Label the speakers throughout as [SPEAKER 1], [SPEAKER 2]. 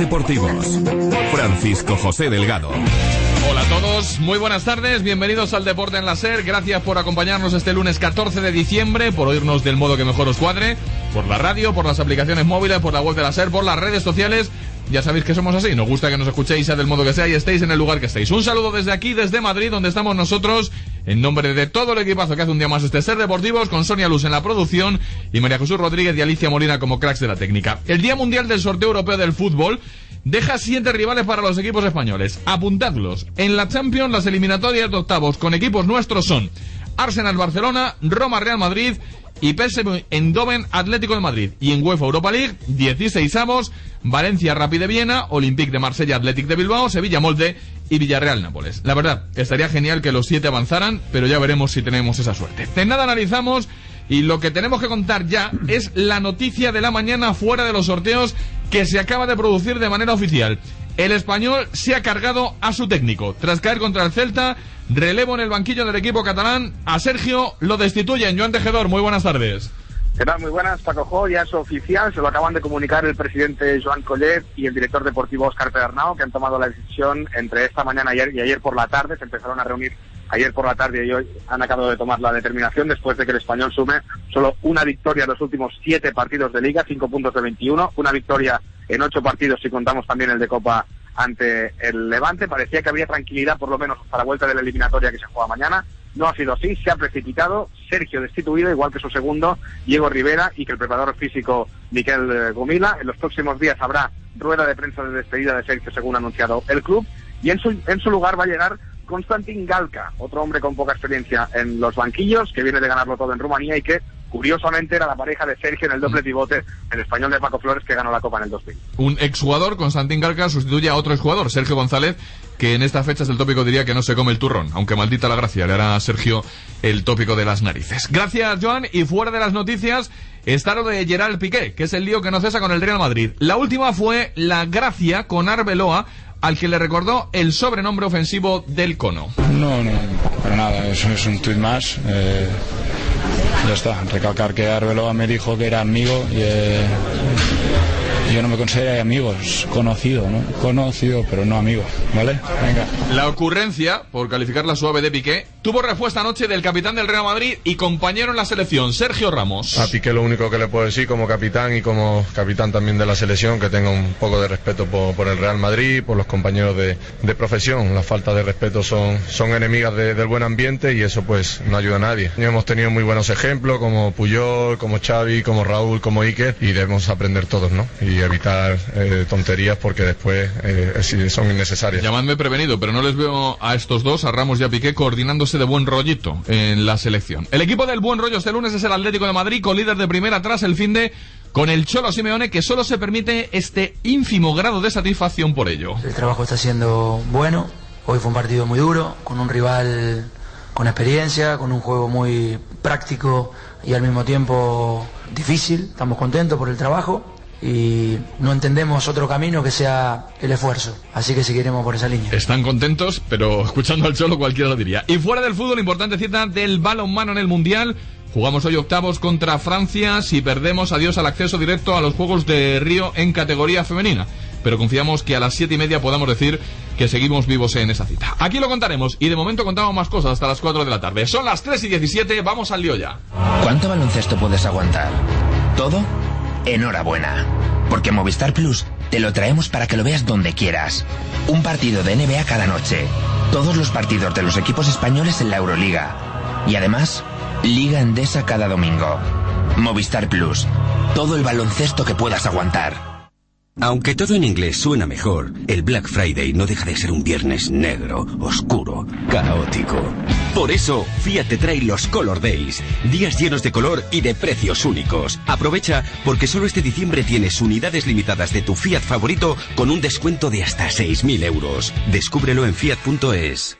[SPEAKER 1] Deportivos. Francisco José Delgado.
[SPEAKER 2] Hola a todos, muy buenas tardes, bienvenidos al Deporte en la SER, gracias por acompañarnos este lunes 14 de diciembre, por oírnos del modo que mejor os cuadre, por la radio, por las aplicaciones móviles, por la web de la SER, por las redes sociales. Ya sabéis que somos así, nos gusta que nos escuchéis, sea del modo que sea, y estéis en el lugar que estéis. Un saludo desde aquí, desde Madrid, donde estamos nosotros, en nombre de todo el equipazo que hace un día más este SER Deportivos, con Sonia Luz en la producción y María Jesús Rodríguez y Alicia Molina como cracks de la técnica. El Día Mundial del Sorteo Europeo del Fútbol deja 7 rivales para los equipos españoles. Apuntadlos. En la Champions, las eliminatorias de octavos con equipos nuestros son Arsenal-Barcelona, Roma-Real Madrid y PSV Eindhoven Atlético de Madrid. Y en UEFA Europa League, 16avos, Valencia Rapid de Viena, Olympique de Marsella Athletic de Bilbao, Sevilla Molde y Villarreal Nápoles. La verdad, estaría genial que los 7 avanzaran, pero ya veremos si tenemos esa suerte. De nada analizamos. Y lo que tenemos que contar ya es la noticia de la mañana fuera de los sorteos que se acaba de producir de manera oficial. El Español se ha cargado a su técnico. Tras caer contra el Celta, relevo en el banquillo del equipo catalán. A Sergio lo destituyen. Joan Tejedor, muy buenas tardes.
[SPEAKER 3] ¿Qué tal? Muy buenas, Paco Jo. Ya es oficial, se lo acaban de comunicar el presidente Joan Collet y el director deportivo Óscar Pedernau, que han tomado la decisión entre esta mañana y ayer por la tarde. Se empezaron a reunir ayer por la tarde y hoy han acabado de tomar la determinación después de que el Español sume solo una victoria en los últimos 7 partidos de Liga, 5 puntos de 21, una victoria en 8 partidos si contamos también el de Copa ante el Levante. Parecía que había tranquilidad por lo menos hasta la vuelta de la eliminatoria que se juega mañana. No ha sido así, se ha precipitado, Sergio destituido, igual que su segundo, Diego Rivera, y que el preparador físico Miquel Gomila. En los próximos días habrá rueda de prensa de despedida de Sergio, según ha anunciado el club, y en su lugar va a llegar Konstantin Galka, otro hombre con poca experiencia en los banquillos, que viene de ganarlo todo en Rumanía y que, curiosamente, era la pareja de Sergio en el doble pivote, el español de Paco Flores, que ganó la Copa en el 2000.
[SPEAKER 2] Un exjugador, Konstantin Galka, sustituye a otro exjugador, Sergio González, que en esta fecha es el tópico, diría que no se come el turrón, aunque maldita la gracia, le hará a Sergio el tópico de las narices. Gracias, Joan, y fuera de las noticias está lo de Gerard Piqué, que es el lío que no cesa con el Real Madrid. La última fue la gracia con Arbeloa, al que le recordó el sobrenombre ofensivo del Cono.
[SPEAKER 4] No, para nada, eso es un tuit más. Ya está, recalcar que Arbeloa me dijo que era amigo y yo no me considero amigos, conocido, ¿no? Conocido, pero no amigo, ¿vale? Venga.
[SPEAKER 2] La ocurrencia, por calificarla suave de Piqué, tuvo respuesta anoche del capitán del Real Madrid y compañero en la selección, Sergio Ramos.
[SPEAKER 5] A Piqué lo único que le puedo decir como capitán y como capitán también de la selección, que tenga un poco de respeto por el Real Madrid, por los compañeros de profesión. Las faltas de respeto son enemigas del buen ambiente y eso pues no ayuda a nadie. Hemos tenido muy buenos ejemplos como Puyol, como Xavi, como Raúl, como Iker, y debemos aprender todos, ¿no? Y evitar tonterías porque después son innecesarias.
[SPEAKER 2] Llamadme prevenido, pero no les veo a estos dos, a Ramos y a Piqué, coordinándose de buen rollito en la selección. El equipo del buen rollo este lunes es el Atlético de Madrid, con líder de primera tras el finde, con el Cholo Simeone, que solo se permite este ínfimo grado de satisfacción por ello.
[SPEAKER 6] El trabajo está siendo bueno, hoy fue un partido muy duro, con un rival con experiencia, con un juego muy práctico y al mismo tiempo difícil. Estamos contentos por el trabajo y no entendemos otro camino que sea el esfuerzo, así que seguiremos por esa línea.
[SPEAKER 2] Están contentos, pero escuchando al Cholo cualquiera lo diría. Y fuera del fútbol, importante cita del balonmano en el Mundial. Jugamos hoy octavos contra Francia. Si perdemos, adiós al acceso directo a los Juegos de Río en categoría femenina, pero confiamos que a las 7:30 podamos decir que seguimos vivos en esa cita. Aquí lo contaremos, y de momento contamos más cosas hasta las 4 de la tarde. Son las 3:17, vamos al lío ya.
[SPEAKER 7] ¿Cuánto baloncesto puedes aguantar? ¿Todo? Enhorabuena, porque Movistar Plus te lo traemos para que lo veas donde quieras. Un partido de NBA cada noche, todos los partidos de los equipos españoles en la Euroliga y además Liga Endesa cada domingo. Movistar Plus, todo el baloncesto que puedas aguantar.
[SPEAKER 8] Aunque todo en inglés suena mejor, el Black Friday no deja de ser un viernes negro, oscuro, caótico. Por eso, Fiat te trae los Color Days, días llenos de color y de precios únicos. Aprovecha, porque solo este diciembre tienes unidades limitadas de tu Fiat favorito con un descuento de hasta 6.000 euros. Descúbrelo en fiat.es.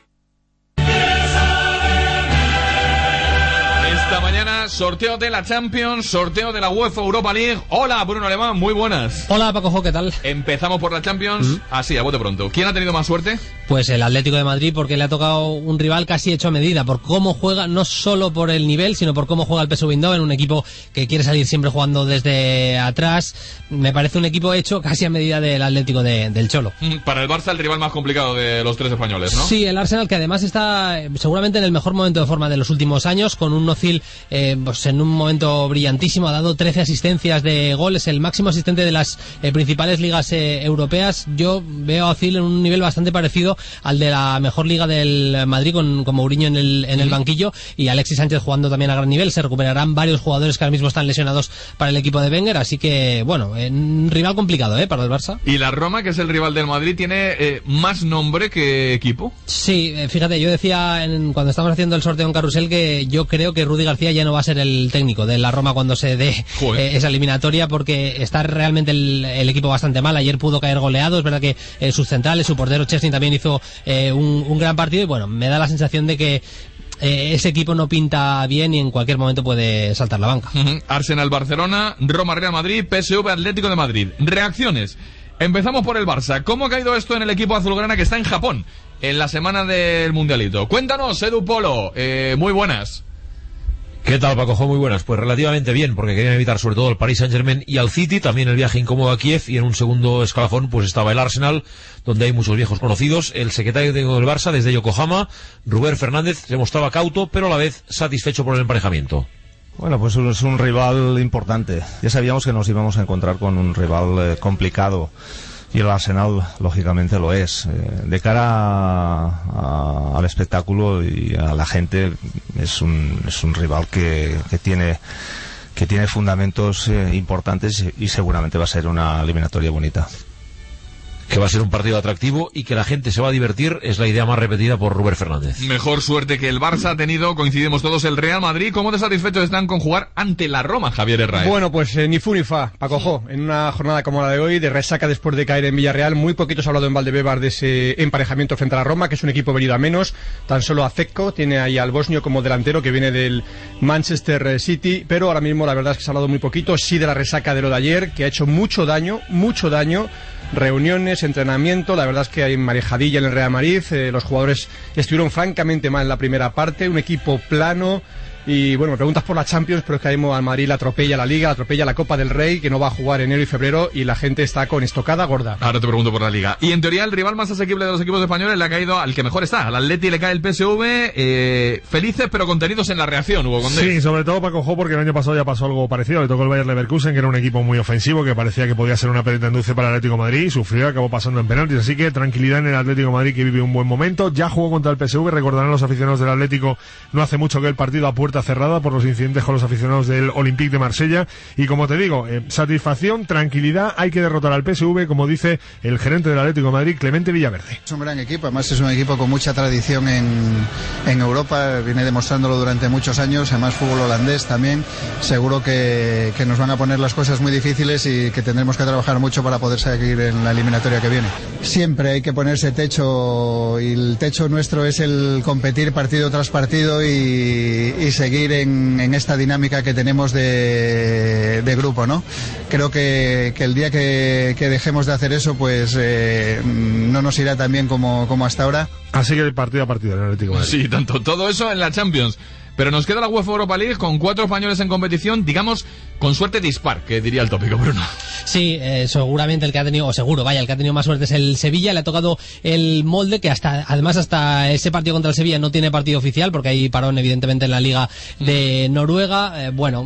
[SPEAKER 2] Esta mañana, sorteo de la Champions, sorteo de la UEFA Europa League. Hola, Bruno Alemán, muy buenas.
[SPEAKER 9] Hola, Paco Jo, ¿qué tal?
[SPEAKER 2] Empezamos por la Champions, así, a bote pronto. ¿Quién ha tenido más suerte?
[SPEAKER 9] Pues el Atlético de Madrid, porque le ha tocado un rival casi hecho a medida, por cómo juega, no solo por el nivel, sino por cómo juega el PSV Eindhoven, un equipo que quiere salir siempre jugando desde atrás. Me parece un equipo hecho casi a medida del Atlético del Cholo.
[SPEAKER 2] Para el Barça, el rival más complicado de los tres españoles, ¿no?
[SPEAKER 9] Sí, el Arsenal, que además está seguramente en el mejor momento de forma de los últimos años, con un Özil pues en un momento brillantísimo, ha dado 13 asistencias de gol, es el máximo asistente de las principales ligas europeas. Yo veo a Özil en un nivel bastante parecido al de la mejor liga del Madrid, con Mourinho en el banquillo, y Alexis Sánchez jugando también a gran nivel. Se recuperarán varios jugadores que ahora mismo están lesionados para el equipo de Wenger, así que bueno, un rival complicado para el Barça.
[SPEAKER 2] Y la Roma, que es el rival del Madrid, tiene más nombre que equipo.
[SPEAKER 9] Sí, fíjate, yo decía cuando estábamos haciendo el sorteo en Carrusel que yo creo que Rudi García ya no va a ser el técnico de la Roma cuando se dé esa eliminatoria, porque está realmente el equipo bastante mal. Ayer pudo caer goleado, es verdad que sus centrales, su portero Chesney también hizo un gran partido, y bueno, me da la sensación de que ese equipo no pinta bien y en cualquier momento puede saltar la banca.
[SPEAKER 2] Arsenal, Barcelona, Roma, Real Madrid, PSV, Atlético de Madrid. Reacciones. Empezamos por el Barça. ¿Cómo ha caído esto en el equipo azulgrana que está en Japón en la semana del Mundialito? Cuéntanos, Edu Polo. Muy buenas.
[SPEAKER 10] ¿Qué tal, Paco? Muy buenas. Pues relativamente bien, porque querían evitar sobre todo el Paris Saint-Germain y al City, también el viaje incómodo a Kiev, y en un segundo escalafón pues estaba el Arsenal, donde hay muchos viejos conocidos. El secretario técnico del Barça, desde Yokohama, Rubén Fernández, se mostraba cauto, pero a la vez satisfecho por el emparejamiento.
[SPEAKER 11] Bueno, pues es un rival importante. Ya sabíamos que nos íbamos a encontrar con un rival complicado. Y el Arsenal, lógicamente, lo es. De cara al espectáculo y a la gente, es un rival que tiene fundamentos importantes, y seguramente va a ser una eliminatoria bonita.
[SPEAKER 10] Que va a ser un partido atractivo y que la gente se va a divertir, es la idea más repetida por Rubén Fernández.
[SPEAKER 2] Mejor suerte que el Barça ha tenido, coincidimos todos, el Real Madrid. ¿Cómo de satisfechos están con jugar ante la Roma, Javier Herrera?
[SPEAKER 12] Bueno, pues ni fu ni fa, Paco. En una jornada como la de hoy, de resaca después de caer en Villarreal, muy poquitos ha hablado en Valdebebas de ese emparejamiento frente a la Roma, que es un equipo venido a menos. Tan solo a Cecco, tiene ahí al bosnio como delantero, que viene del Manchester City, pero ahora mismo la verdad es que se ha hablado muy poquito, sí de la resaca de lo de ayer, que ha hecho mucho daño. Reuniones, entrenamiento, la verdad es que hay marejadilla en el Real Madrid, los jugadores estuvieron francamente mal en la primera parte, un equipo plano. Y bueno, me preguntas por la Champions, pero es que ahí al Madrid la atropella la Liga, la atropella la Copa del Rey, que no va a jugar enero y febrero, y la gente está con estocada gorda.
[SPEAKER 2] Ahora te pregunto por la Liga. Y en teoría el rival más asequible de los equipos españoles le ha caído al que mejor está. Al Atleti le cae el PSV, felices pero contenidos en la reacción, Hugo Condés.
[SPEAKER 13] Sí, sobre todo Paco, porque el año pasado ya pasó algo parecido. Le tocó el Bayer Leverkusen, que era un equipo muy ofensivo, que parecía que podía ser una perita en dulce para el Atlético de Madrid, y sufrió, acabó pasando en penaltis. Así que tranquilidad en el Atlético de Madrid, que vive un buen momento. Ya jugó contra el PSV, recordarán los aficionados del Atlético, no hace mucho que el partido a puerta cerrada por los incidentes con los aficionados del Olympique de Marsella. Y como te digo, satisfacción, tranquilidad. Hay que derrotar al PSV, como dice el gerente del Atlético de Madrid, Clemente Villaverde.
[SPEAKER 14] Es un gran equipo, además es un equipo con mucha tradición en Europa, viene demostrándolo durante muchos años, además fútbol holandés también. Seguro que nos van a poner las cosas muy difíciles y que tendremos que trabajar mucho para poder seguir en la eliminatoria que viene. Siempre hay que ponerse techo, y el techo nuestro es el competir partido tras partido y seguir en esta dinámica que tenemos de grupo, ¿no? Creo que el día que dejemos de hacer eso, pues no nos irá tan bien como hasta ahora.
[SPEAKER 13] Así que partido a partido en el Atlético de Madrid.
[SPEAKER 2] Sí, tanto todo eso en la Champions. Pero nos queda la UEFA Europa League con 4 españoles en competición, digamos, con suerte dispar, que diría el tópico, Bruno.
[SPEAKER 9] Sí, seguramente el que ha tenido, o seguro, el que ha tenido más suerte es el Sevilla. Le ha tocado el Molde, que además hasta ese partido contra el Sevilla no tiene partido oficial, porque hay parón evidentemente en la Liga de Noruega.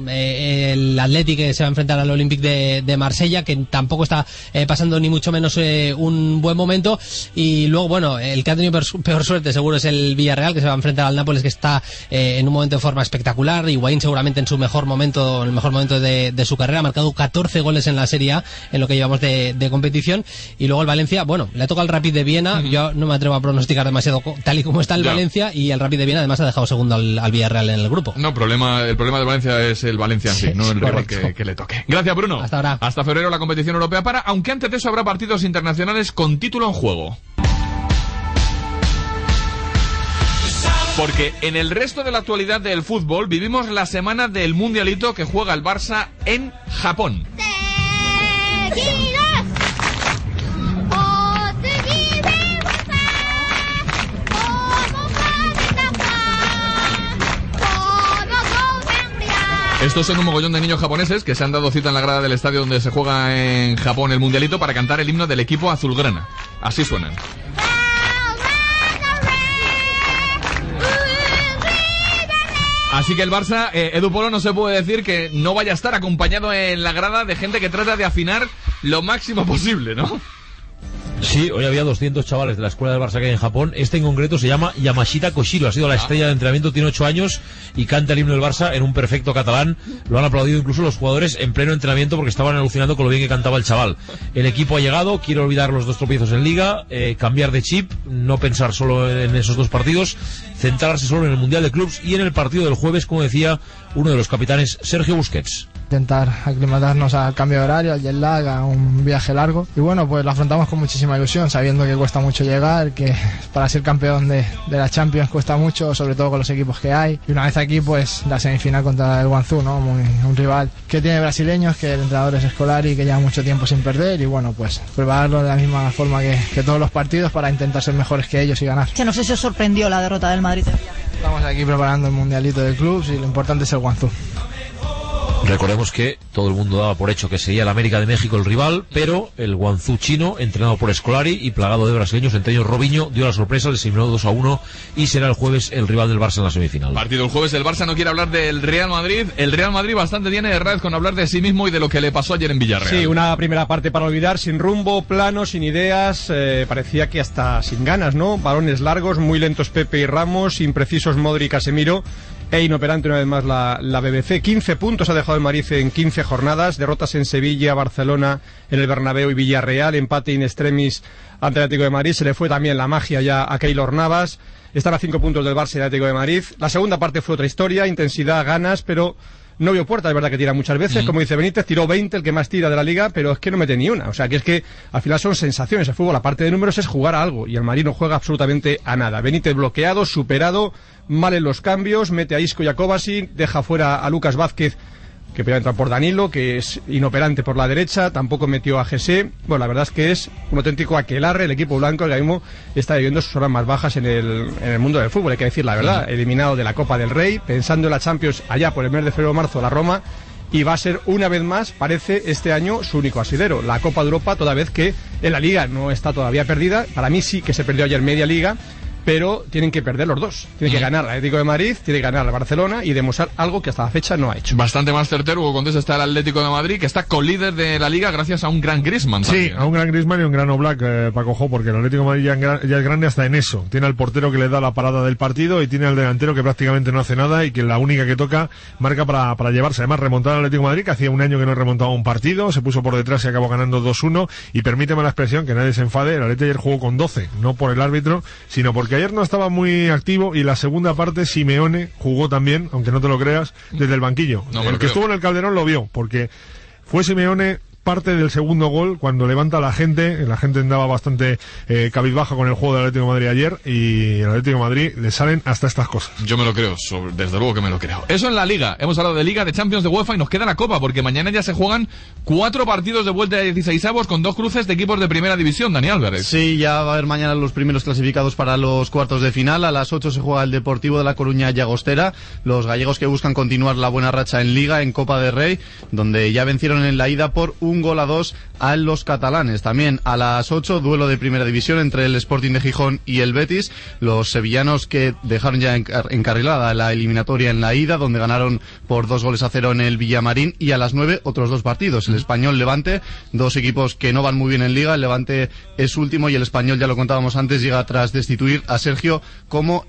[SPEAKER 9] El Athletic, que se va a enfrentar al Olympique de Marsella, que tampoco está pasando ni mucho menos un buen momento. Y luego, el que ha tenido peor suerte seguro es el Villarreal, que se va a enfrentar al Nápoles, que está en un momento de forma espectacular. Higuaín seguramente en el mejor momento de su carrera, ha marcado 14 goles en la Serie A en lo que llevamos de competición. Y luego el Valencia, le ha tocado al Rapid de Viena. Yo no me atrevo a pronosticar demasiado tal y como está el Valencia, y el Rapid de Viena además ha dejado segundo al Villarreal en el grupo. No,
[SPEAKER 2] el problema de Valencia es el Valencia en sí, no el rival que le toque. Gracias, Bruno.
[SPEAKER 9] Hasta ahora.
[SPEAKER 2] Hasta febrero la competición europea aunque antes de eso habrá partidos internacionales con título en juego. Porque en el resto de la actualidad del fútbol vivimos la semana del Mundialito que juega el Barça en Japón. Estos son un mogollón de niños japoneses que se han dado cita en la grada del estadio donde se juega en Japón el mundialito para cantar el himno del equipo azulgrana. Así suenan. Así que el Barça, Edu Polo, no se puede decir que no vaya a estar acompañado en la grada de gente que trata de afinar lo máximo posible, ¿no?
[SPEAKER 10] Sí, hoy había 200 chavales de la escuela del Barça que hay en Japón. Este en concreto se llama Yamashita Koshiro, ha sido la estrella de entrenamiento, tiene 8 años y canta el himno del Barça en un perfecto catalán. Lo han aplaudido incluso los jugadores en pleno entrenamiento porque estaban alucinando con lo bien que cantaba el chaval. El equipo ha llegado, quiere olvidar los 2 tropiezos en Liga, cambiar de chip, no pensar solo en esos 2 partidos, centrarse solo en el Mundial de Clubs y en el partido del jueves, como decía uno de los capitanes, Sergio Busquets.
[SPEAKER 15] Intentar aclimatarnos al cambio de horario, al jet lag, a un viaje largo. Y bueno, pues lo afrontamos con muchísima ilusión, sabiendo que cuesta mucho llegar, que para ser campeón de la Champions cuesta mucho, sobre todo con los equipos que hay. Y una vez aquí, pues la semifinal contra el Guangzhou, ¿no? Un rival que tiene brasileños, que el entrenador es Scolari, que lleva mucho tiempo sin perder. Y bueno, pues prepararlo de la misma forma que todos los partidos para intentar ser mejores que ellos y ganar.
[SPEAKER 16] Que no sé si os sorprendió la derrota del Madrid.
[SPEAKER 15] Estamos aquí preparando el mundialito de clubs y lo importante es el Guangzhou.
[SPEAKER 10] Recordemos que todo el mundo daba por hecho que sería el América de México el rival, pero el Guangzhou chino, entrenado por Scolari y plagado de brasileños, entre ellos Robinho, dio la sorpresa, les eliminó 2-1 y será el jueves el rival del Barça en la semifinal.
[SPEAKER 2] Partido el jueves, el Barça no quiere hablar del Real Madrid. El Real Madrid bastante tiene de red con hablar de sí mismo y de lo que le pasó ayer en Villarreal.
[SPEAKER 12] Sí, una primera parte para olvidar, sin rumbo, plano, sin ideas, parecía que hasta sin ganas, ¿no? Balones largos, muy lentos Pepe y Ramos, imprecisos Modri y Casemiro. E inoperante una vez más la BBC. 15 puntos ha dejado el Madrid en 15 jornadas, derrotas en Sevilla, Barcelona, en el Bernabéu y Villarreal, empate in extremis ante el Atlético de Madrid. Se le fue también la magia ya a Keylor Navas. Están a 5 puntos del Barça y del Atlético de Madrid. La segunda parte fue otra historia, intensidad, ganas, pero no vio puerta. Es verdad que tira muchas veces, como dice Benítez, tiró 20, el que más tira de la Liga, pero es que no mete ni una. O sea, que es que al final son sensaciones. El fútbol, aparte de números, es jugar a algo, y el Madrid no juega absolutamente a nada. Benítez bloqueado, superado, mal en los cambios, mete a Isco y a Kovacic, deja fuera a Lucas Vázquez, que podía entrar por Danilo, que es inoperante por la derecha, tampoco metió a Jesse. Bueno, la verdad es que es un auténtico aquelarre el equipo blanco, que ahora mismo está viviendo sus horas más bajas en el mundo del fútbol, hay que decir la verdad. Eliminado de la Copa del Rey, pensando en la Champions allá por el mes de febrero o marzo, la Roma, y va a ser una vez más, parece, este año su único asidero, la Copa de Europa, toda vez que en la Liga no está todavía perdida. Para mí sí que se perdió ayer media Liga, pero tienen que perder los dos. Tiene que ganar el Atlético de Madrid, tiene que ganar el Barcelona y demostrar algo que hasta la fecha no ha hecho.
[SPEAKER 2] Bastante más certero, Hugo Condés, está el Atlético de Madrid, que está colíder de la Liga gracias a un gran Griezmann.
[SPEAKER 13] Sí,
[SPEAKER 2] también,
[SPEAKER 13] a un gran Griezmann y un gran Oblak, Paco Jo, porque el Atlético de Madrid ya es grande hasta en eso. Tiene al portero que le da la parada del partido y tiene al delantero que prácticamente no hace nada y que la única que toca marca para llevarse. Además, remontar al Atlético de Madrid, que hacía un año que no remontaba un partido, se puso por detrás y acabó ganando 2-1. Y permíteme la expresión, que nadie se enfade, el Atlético ayer jugó con 12, no por el árbitro, sino porque ayer no estaba muy activo, y la segunda parte Simeone jugó también, aunque no te lo creas, desde el banquillo. El que estuvo en el Calderón lo vio, porque fue Simeone parte del segundo gol, cuando levanta a la gente andaba bastante cabizbaja con el juego del Atlético de Madrid ayer, y el Atlético de Madrid le salen hasta estas cosas.
[SPEAKER 2] Yo me lo creo, desde luego que me lo creo. Eso en la Liga. Hemos hablado de Liga, de Champions, de UEFA, y nos queda la Copa, porque mañana ya se juegan 4 partidos de vuelta de 16avos con 2 cruces de equipos de primera división. Dani Álvarez.
[SPEAKER 17] Sí, ya va a haber mañana los primeros clasificados para los cuartos de final. A las 8 se juega el Deportivo de La Coruña Llagostera, los gallegos que buscan continuar la buena racha en Liga, en Copa del Rey, donde ya vencieron en la ida por 1-2 a los catalanes. También a las 8, duelo de primera división entre el Sporting de Gijón y el Betis, los sevillanos que dejaron ya encarrilada la eliminatoria en la ida, donde ganaron por 2-0 en el Villamarín. Y a las 9, otros 2 partidos, el Español Levante, 2 equipos que no van muy bien en Liga. El Levante es último y el Español, ya lo contábamos antes, llega tras destituir a Sergio como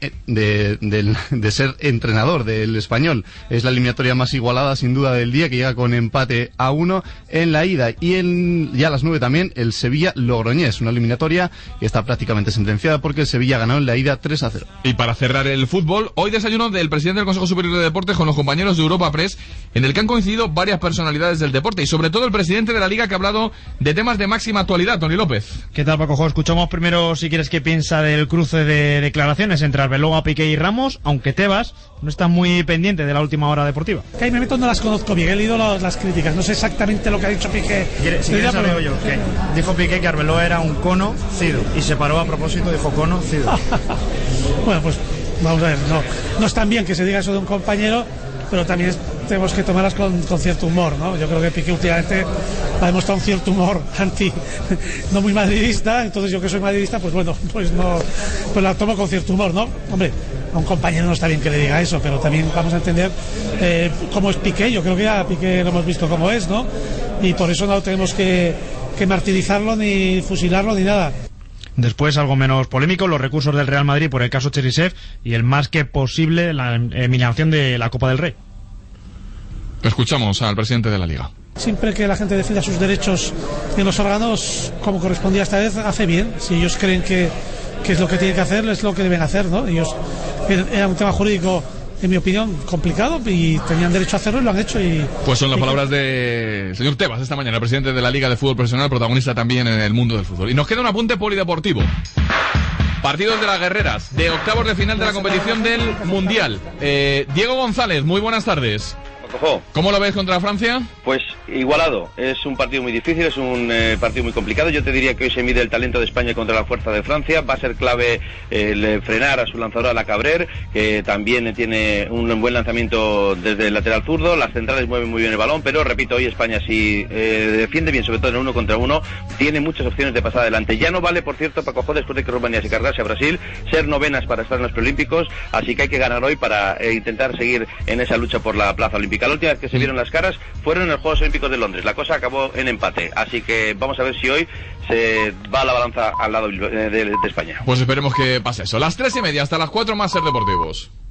[SPEAKER 17] de ser entrenador del Español. Es la eliminatoria más igualada sin duda del día, que llega con empate a 1 en la ida. Y ya a las 9 también el Sevilla-Logroñés, una eliminatoria que está prácticamente sentenciada porque el Sevilla ganó en la ida 3-0.
[SPEAKER 2] Y para cerrar el fútbol, hoy desayuno del presidente del Consejo Superior de Deportes con los compañeros de Europa Press, en el que han coincidido varias personalidades del deporte y sobre todo el presidente de la Liga, que ha hablado de temas de máxima actualidad. Toni López.
[SPEAKER 18] ¿Qué tal, Paco Jo? Escuchamos primero, si quieres, qué piensa del cruce de declaraciones entre Arbeloa, Piqué y Ramos, aunque Tebas no está muy pendiente de la última hora deportiva.
[SPEAKER 19] Que ahí me meto, no las conozco bien, he leído las críticas, no sé exactamente lo que ha dicho Piqué.
[SPEAKER 18] Si quieres, lo yo. Dijo Piqué que Arbeloa era un cono cido y se paró a propósito, dijo cono cido.
[SPEAKER 19] Bueno, pues vamos a ver, no es tan bien que se diga eso de un compañero, pero también tenemos que tomarlas con cierto humor, ¿no? Yo creo que Piqué últimamente ha demostrado un cierto humor no muy madridista, entonces yo que soy madridista, pues bueno, pues la tomo con cierto humor, ¿no? Hombre, a un compañero no está bien que le diga eso, pero también vamos a entender cómo es Piqué. Yo creo que ya Piqué lo hemos visto cómo es, ¿no? Y por eso no tenemos que martirizarlo, ni fusilarlo, ni nada.
[SPEAKER 18] Después, algo menos polémico, los recursos del Real Madrid por el caso Cherisev y el más que posible la eliminación de la Copa del Rey.
[SPEAKER 2] Escuchamos al presidente de la Liga.
[SPEAKER 19] Siempre que la gente decida sus derechos en los órganos, como correspondía esta vez, hace bien. Si ellos creen que es lo que tienen que hacer, es lo que deben hacer, ¿no? Ellos, era un tema jurídico, en mi opinión, complicado, y tenían derecho a hacerlo y lo han hecho. Pues
[SPEAKER 2] son las palabras del señor Tebas esta mañana, el presidente de la Liga de Fútbol Profesional, protagonista también en el mundo del fútbol. Y nos queda un apunte polideportivo. Partidos de las guerreras, de octavos de final de la competición del Mundial. Diego González, muy buenas tardes. ¿Cómo lo ves contra Francia?
[SPEAKER 20] Pues igualado, es un partido muy difícil, es un partido muy complicado. Yo te diría que hoy se mide el talento de España contra la fuerza de Francia. Va a ser clave frenar a su lanzadora, la Cabrera, que también tiene un buen lanzamiento desde el lateral zurdo. Las centrales mueven muy bien el balón, pero repito, hoy España si defiende bien, sobre todo en el 1 contra 1, tiene muchas opciones de pasar adelante. Ya no vale, por cierto, Paco, después de que Rumanía se cargase a Brasil, ser novenas para estar en los preolímpicos, así que hay que ganar hoy para intentar seguir en esa lucha por la plaza olímpica. La última vez que se vieron las caras fueron en los Juegos Olímpicos de Londres. La cosa acabó en empate, así que vamos a ver si hoy se va la balanza al lado de España.
[SPEAKER 2] Pues esperemos que pase eso. Las 3:30 hasta las 4, más Ser Deportivos.